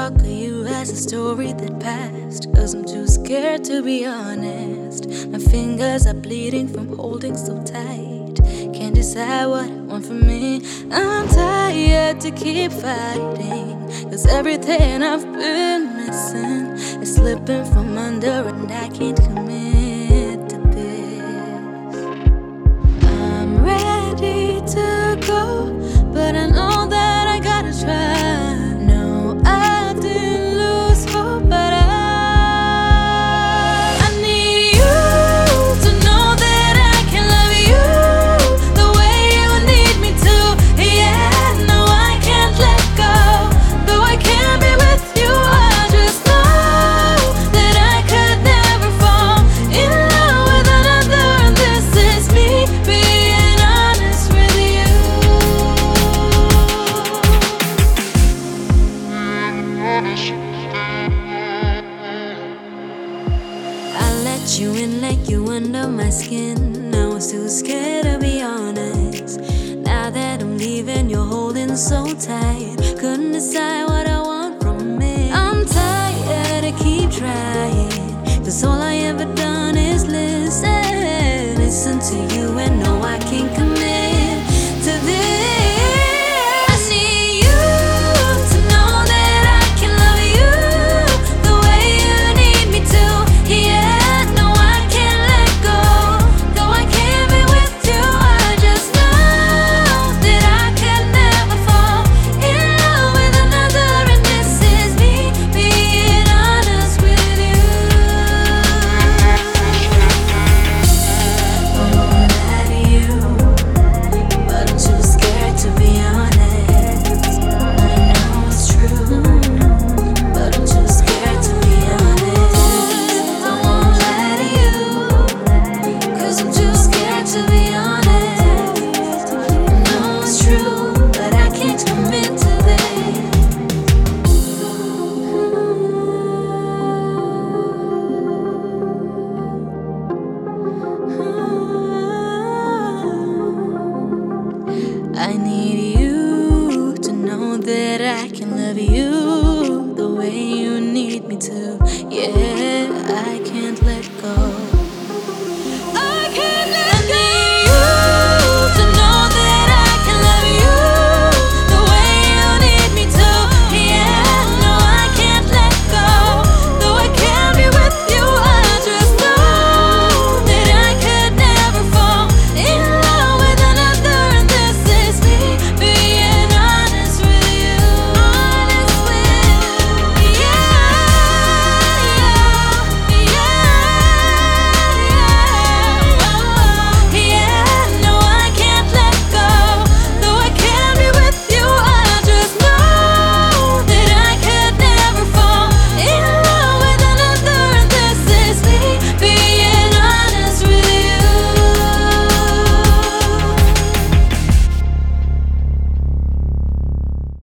talk of you as a story that passed. Cause I'm too scared to be honest. My fingers are bleeding from holding so tight. Can't decide what I want from me. I'm tired to keep fighting. Cause everything I've been missing is slipping from under, and I can't commit to this. I'm ready to go, but I know that I gotta try. No, I didn't lose hope, but I need you to know that I can love you the way you need me to. Yeah, no, I can't let go. Though I can't be with you, I just know that I could never fall in love with another. And this is me being honest with you. I let you in, let you under my skin. I was too scared to be honest. Now that I'm leaving, you're holding so tight. Couldn't decide what I want from it. I'm tired to keep trying, cause all I